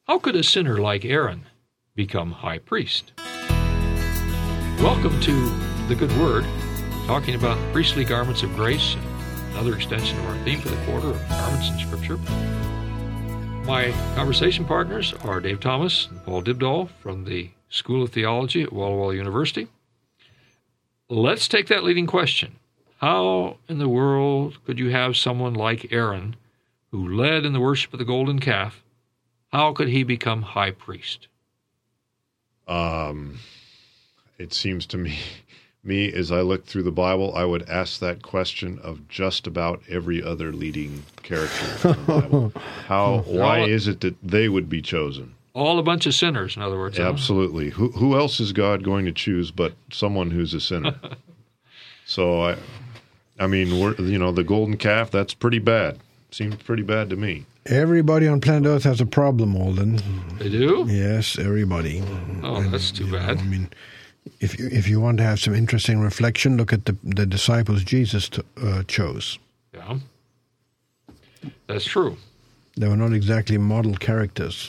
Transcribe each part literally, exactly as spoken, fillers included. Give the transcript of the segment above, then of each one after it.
How could a sinner like Aaron become high priest? Welcome to The Good Word, talking about priestly garments of grace, another extension of our theme for the quarter of garments in Scripture. My conversation partners are Dave Thomas and Paul Dybdahl from the School of Theology at Walla Walla University. Let's take that leading question. How in the world could you have someone like Aaron, who led in the worship of the golden calf, how could he become high priest? Um, it seems to me, me as I look through the Bible, I would ask that question of just about every other leading character in the Bible. How? Why is it that they would be chosen? All a bunch of sinners, in other words. Absolutely. Huh? Who who else is God going to choose but someone who's a sinner? So I, I mean, we're, you know, the golden calf. That's pretty bad. Seems pretty bad to me. Everybody on planet Earth has a problem, Alden. They do? Yes, everybody. Oh, that's too bad. Know, I mean, if you, if you want to have some interesting reflection, look at the the disciples Jesus t- uh, chose. Yeah, that's true. They were not exactly model characters.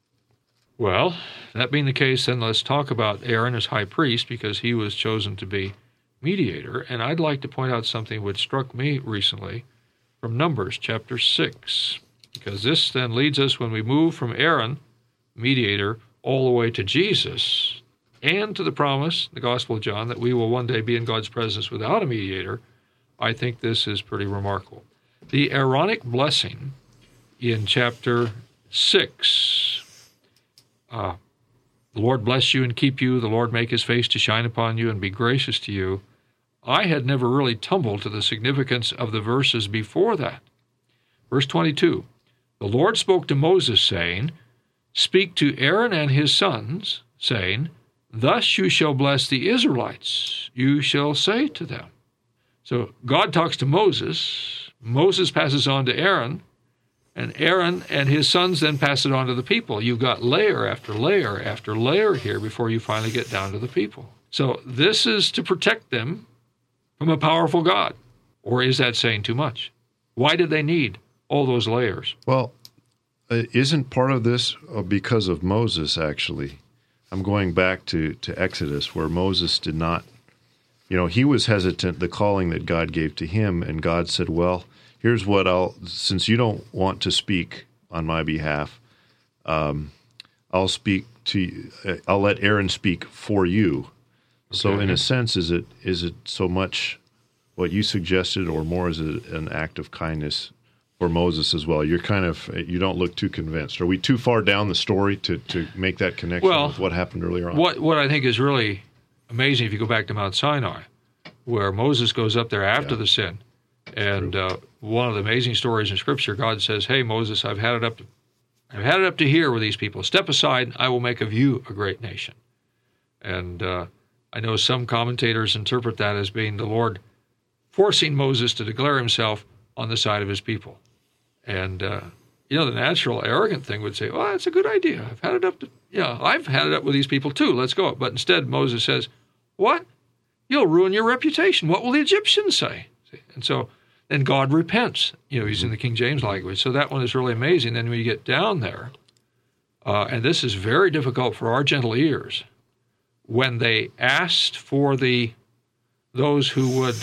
Well, that being the case, then let's talk about Aaron as high priest, because he was chosen to be mediator. And I'd like to point out something which struck me recently from Numbers chapter six, because this then leads us, when we move from Aaron, mediator, all the way to Jesus, and to the promise, the Gospel of John, that we will one day be in God's presence without a mediator. I think this is pretty remarkable. The Aaronic blessing in chapter six, uh, the Lord bless you and keep you, the Lord make his face to shine upon you and be gracious to you. I had never really tumbled to the significance of the verses before that. Verse twenty-two, the Lord spoke to Moses, saying, speak to Aaron and his sons, saying, thus you shall bless the Israelites. You shall say to them. So God talks to Moses. Moses passes on to Aaron, and Aaron and his sons then pass it on to the people. You've got layer after layer after layer here before you finally get down to the people. So this is to protect them from a powerful God. Or is that saying too much? Why did they need all those layers? Well, isn't part of this because of Moses, actually? I'm going back to, to Exodus, where Moses did not, you know, he was hesitant, the calling that God gave to him, and God said, well, here's what I'll, since you don't want to speak on my behalf, um, I'll speak to, I'll let Aaron speak for you. Okay. So in a sense, is it is it so much what you suggested, or more is it an act of kindness for Moses as well? You're kind of, you don't look too convinced. Are we too far down the story to, to make that connection well, with what happened earlier on? What what I think is really amazing, if you go back to Mount Sinai, where Moses goes up there after yeah. the sin, and uh, one of the amazing stories in Scripture, God says, hey, Moses, I've had it up to, I've had it up to here with these people. Step aside, I will make of you a great nation. And uh, I know some commentators interpret that as being the Lord forcing Moses to declare himself on the side of his people. And, uh, you know, the natural arrogant thing would say, well, that's a good idea. I've had it up to, yeah, I've had it up with these people too. Let's go. But instead, Moses says, what? You'll ruin your reputation. What will the Egyptians say? And so then God repents. You know, he's in the King James language. So that one is really amazing. Then when you get down there, uh, and this is very difficult for our gentle ears, when they asked for the those who would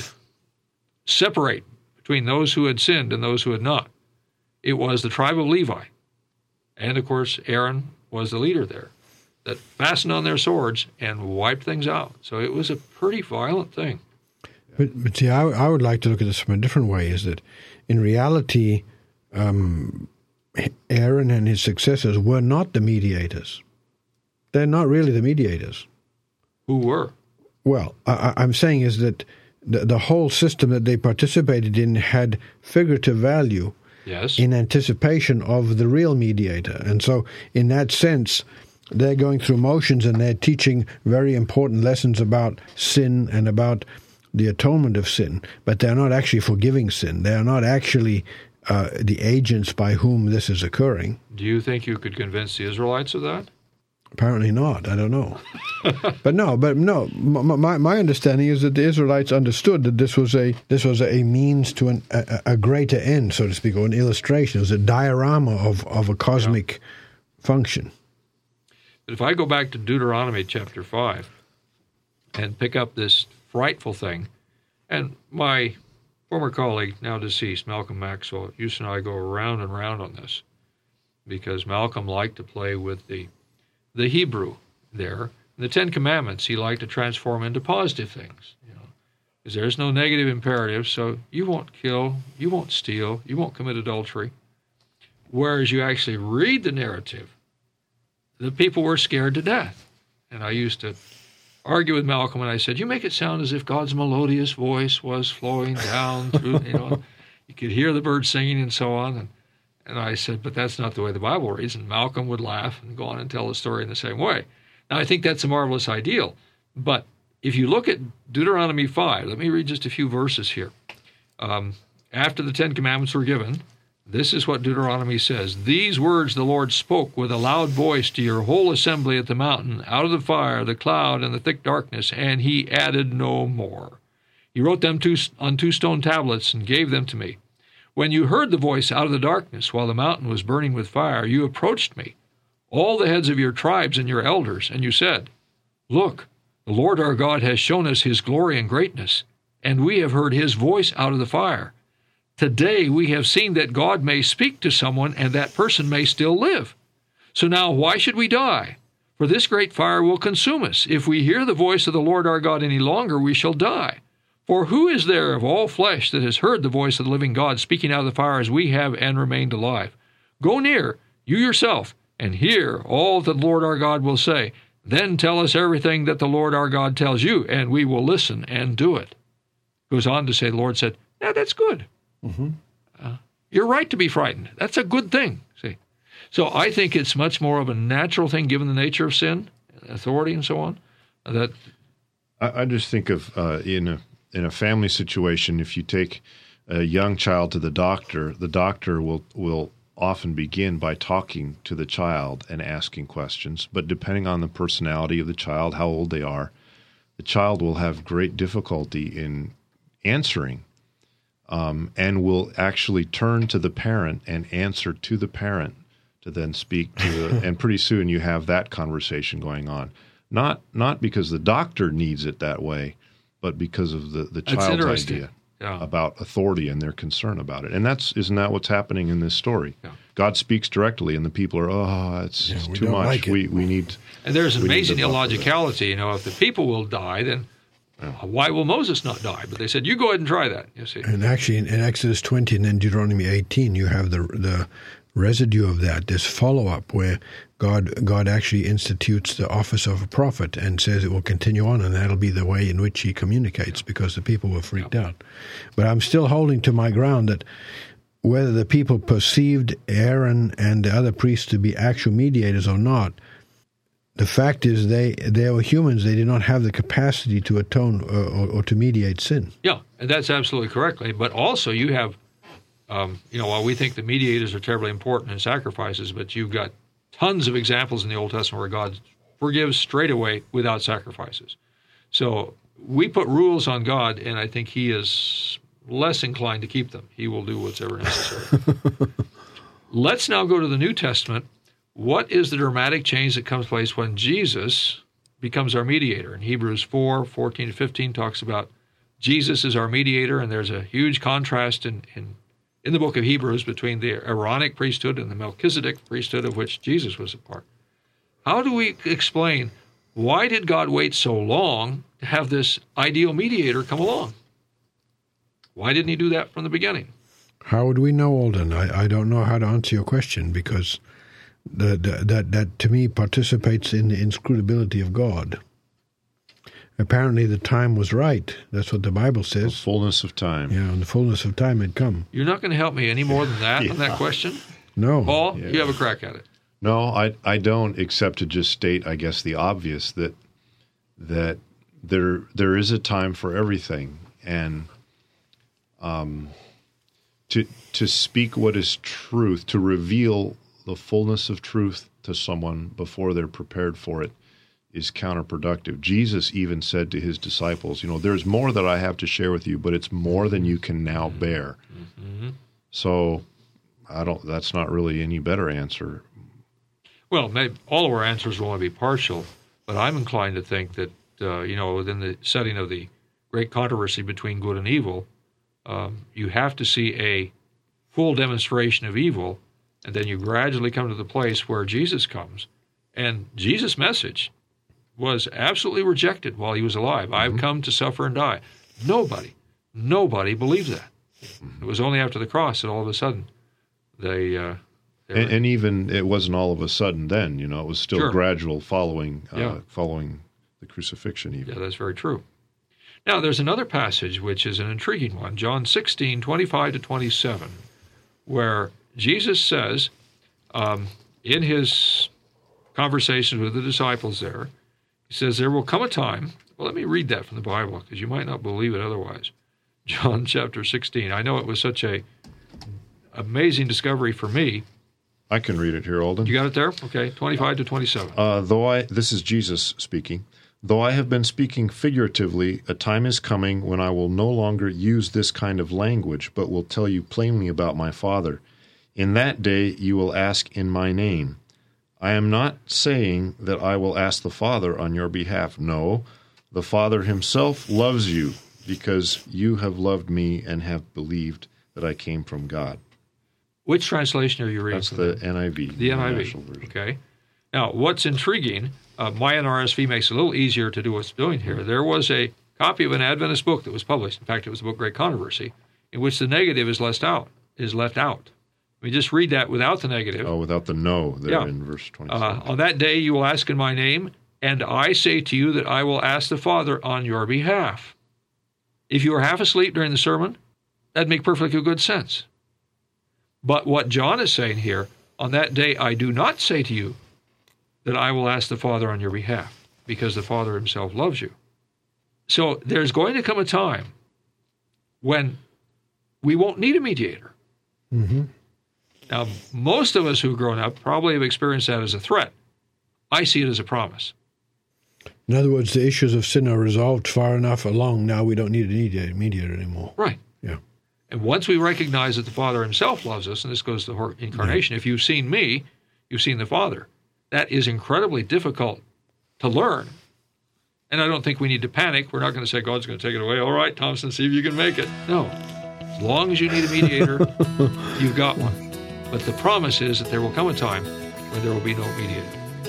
separate between those who had sinned and those who had not, it was the tribe of Levi, and of course Aaron was the leader there, that fastened on their swords and wiped things out. So it was a pretty violent thing. But, but see, I, I would like to look at this from a different way, is that in reality, um, Aaron and his successors were not the mediators. They're not really the mediators. Who were? Well, I, I'm saying is that the, the whole system that they participated in had figurative value. Yes. In anticipation of the real mediator. And so in that sense, they're going through motions and they're teaching very important lessons about sin and about the atonement of sin, but they're not actually forgiving sin. They are not actually uh, the agents by whom this is occurring. Do you think you could convince the Israelites of that? Apparently not. I don't know. But no, but no. My my understanding is that the Israelites understood that this was a this was a means to an, a, a greater end, so to speak, or an illustration. It was a diorama of, of a cosmic function. But if I go back to Deuteronomy chapter five and pick up this frightful thing, and my former colleague, now deceased, Malcolm Maxwell, used and I go around and round on this, because Malcolm liked to play with the the Hebrew there. The Ten Commandments he liked to transform into positive things, you know, because there's no negative imperative, so you won't kill, you won't steal, you won't commit adultery. Whereas you actually read the narrative, the people were scared to death. And I used to argue with Malcolm, and I said, you make it sound as if God's melodious voice was flowing down through, you know, you could hear the birds singing and so on. And, and I said, but that's not the way the Bible reads. And Malcolm would laugh and go on and tell the story in the same way. Now, I think that's a marvelous ideal. But if you look at Deuteronomy five, let me read just a few verses here. Um, after the Ten Commandments were given, this is what Deuteronomy says. These words the Lord spoke with a loud voice to your whole assembly at the mountain, out of the fire, the cloud, and the thick darkness, and he added no more. He wrote them two, on two stone tablets and gave them to me. When you heard the voice out of the darkness while the mountain was burning with fire, you approached me, all the heads of your tribes and your elders, and you said, look, the Lord our God has shown us his glory and greatness, and we have heard his voice out of the fire. Today we have seen that God may speak to someone, and that person may still live. So now why should we die? For this great fire will consume us. If we hear the voice of the Lord our God any longer, we shall die. For who is there of all flesh that has heard the voice of the living God speaking out of the fire as we have and remained alive? Go near, you yourself, and hear all that the Lord our God will say. Then tell us everything that the Lord our God tells you, and we will listen and do it. Goes on to say, the Lord said, now that's good. Mm-hmm. Uh, you're right to be frightened. That's a good thing, see. So I think it's much more of a natural thing, given the nature of sin, authority, and so on. That I, I just think of uh, in a in a family situation, if you take a young child to the doctor, the doctor will will often begin by talking to the child and asking questions. But depending on the personality of the child, how old they are, the child will have great difficulty in answering. Um, and will actually turn to the parent and answer to the parent to then speak to the, and pretty soon you have that conversation going on. Not not because the doctor needs it that way, but because of the, the child's idea yeah. about authority and their concern about it. And that's isn't that what's happening in this story? Yeah. God speaks directly, and the people are, oh, it's, yeah, it's too much. Like it. We we need. And there's amazing illogicality. You know, if the people will die, then. Why will Moses not die? But they said, you go ahead and try that, you see. And actually, in, in Exodus twenty and then Deuteronomy eighteen, you have the the residue of that, this follow-up where God God actually institutes the office of a prophet and says it will continue on, and that'll be the way in which he communicates because the people were freaked yeah. out. But I'm still holding to my ground that whether the people perceived Aaron and the other priests to be actual mediators or not, the fact is they they were humans. They did not have the capacity to atone or, or, or to mediate sin. Yeah, and that's absolutely correct. But also you have, um, you know, while we think the mediators are terribly important in sacrifices, but you've got tons of examples in the Old Testament where God forgives straight away without sacrifices. So we put rules on God, and I think he is less inclined to keep them. He will do whatever necessary. Let's now go to the New Testament. What is the dramatic change that comes place when Jesus becomes our mediator? In Hebrews four, fourteen to fifteen talks about Jesus is our mediator, and there's a huge contrast in, in, in the book of Hebrews between the Aaronic priesthood and the Melchizedek priesthood of which Jesus was a part. How do we explain why did God wait so long to have this ideal mediator come along? Why didn't he do that from the beginning? How would we know, Alden? I, I don't know how to answer your question because... The, the, that, that, to me, participates in the inscrutability of God. Apparently, the time was right. That's what the Bible says. The fullness of time. Yeah, and the fullness of time had come. You're not going to help me any more than that yeah. on that question? No. Paul, yeah. you have a crack at it. No, I, I don't, except to just state, I guess, the obvious, that that there there is a time for everything. And um, to to speak what is truth, to reveal the fullness of truth to someone before they're prepared for it is counterproductive. Jesus even said to his disciples, you know, there's more that I have to share with you, but it's more than you can now bear. Mm-hmm. So I don't, that's not really any better answer. Well, maybe all of our answers will only be partial, but I'm inclined to think that, uh, you know, within the setting of the great controversy between good and evil, um, you have to see a full demonstration of evil, and then you gradually come to the place where Jesus comes. And Jesus' message was absolutely rejected while he was alive. Mm-hmm. I've come to suffer and die. Nobody, nobody believed that. Mm-hmm. It was only after the cross that all of a sudden they... Uh, they and, were, and even it wasn't all of a sudden then, you know, it was still sure. gradual following, uh, yeah. following the crucifixion even. Yeah, that's very true. Now, there's another passage which is an intriguing one, John sixteen, twenty-five to twenty-seven, where Jesus says, um, in his conversations with the disciples there, he says, there will come a time, well, let me read that from the Bible, because you might not believe it otherwise. John chapter sixteen. I know it was such a amazing discovery for me. I can read it here, Alden. You got it there? Okay, twenty-five to twenty-seven. Uh, though I, this is Jesus speaking. Though I have been speaking figuratively, a time is coming when I will no longer use this kind of language, but will tell you plainly about my Father. In that day you will ask in my name. I am not saying that I will ask the Father on your behalf. No, the Father himself loves you, because you have loved me and have believed that I came from God. Which translation are you reading? That's the N I V. The N I V, okay. Now, what's intriguing, uh, my N R S V makes it a little easier to do what's doing here. There was a copy of an Adventist book that was published. In fact, it was the book Great Controversy, in which the negative is left out. Is left out. Let me just read that without the negative. Oh, without the no there yeah. in verse twenty-seven. Uh, on that day you will ask in my name, and I say to you that I will ask the Father on your behalf. If you were half asleep during the sermon, that'd make perfectly good sense. But what John is saying here, on that day I do not say to you that I will ask the Father on your behalf, because the Father himself loves you. So there's going to come a time when we won't need a mediator. Mm-hmm. Now, most of us who've grown up probably have experienced that as a threat. I see it as a promise. In other words, the issues of sin are resolved far enough along. Now we don't need a mediator, mediator anymore. Right. Yeah. And once we recognize that the Father himself loves us, and this goes to the incarnation, yeah. if you've seen me, you've seen the Father. That is incredibly difficult to learn. And I don't think we need to panic. We're not going to say, God's going to take it away. All right, Thompson, see if you can make it. No. As long as you need a mediator, you've got one. But the promise is that there will come a time when there will be no mediator.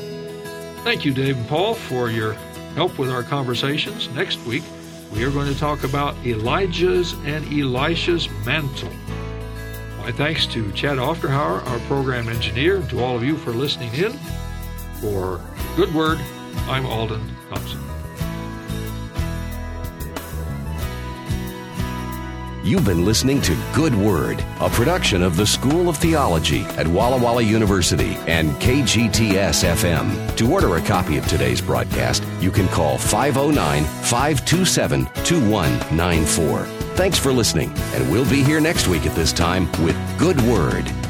Thank you, Dave and Paul, for your help with our conversations. Next week, we are going to talk about Elijah's and Elisha's mantle. My thanks to Chad Ofterhauer, our program engineer, and to all of you for listening in. For Good Word, I'm Alden Thompson. You've been listening to Good Word, a production of the School of Theology at Walla Walla University and K G T S F M. To order a copy of today's broadcast, you can call five oh nine, five two seven, two one nine four. Thanks for listening, and we'll be here next week at this time with Good Word.